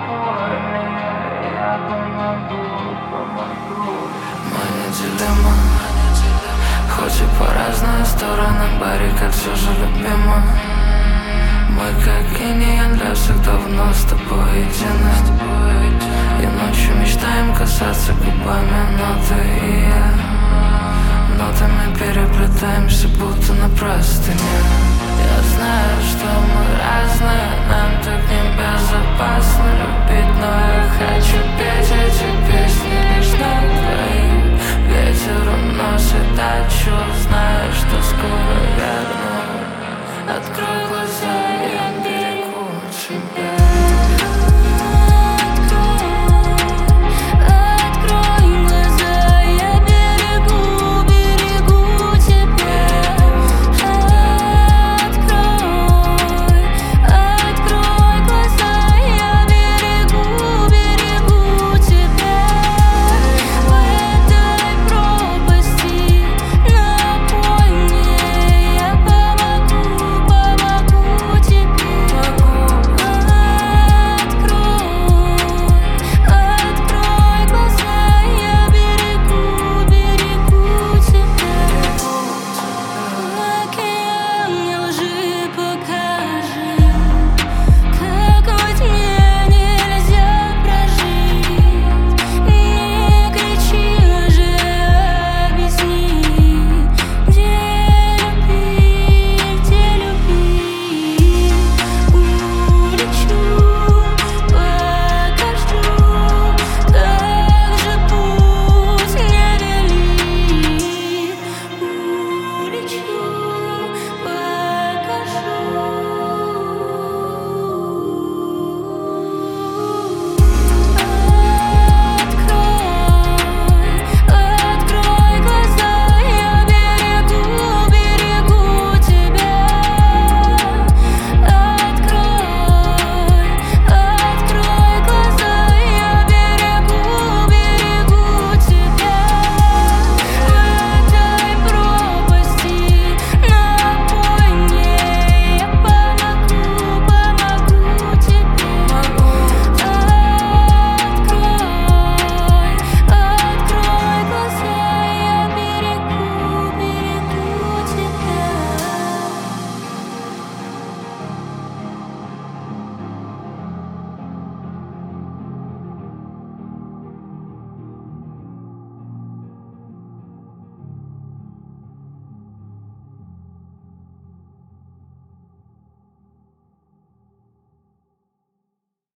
Мы неделимы, хоть и по разные стороны баррикад, все же любимы. Мы как инь для всех давно с тобой едины. И ночью мечтаем касаться губами ноты и я. Нотами переплетаемся, будто на простыне. Я знаю, что мы разные, нам так небезопасно.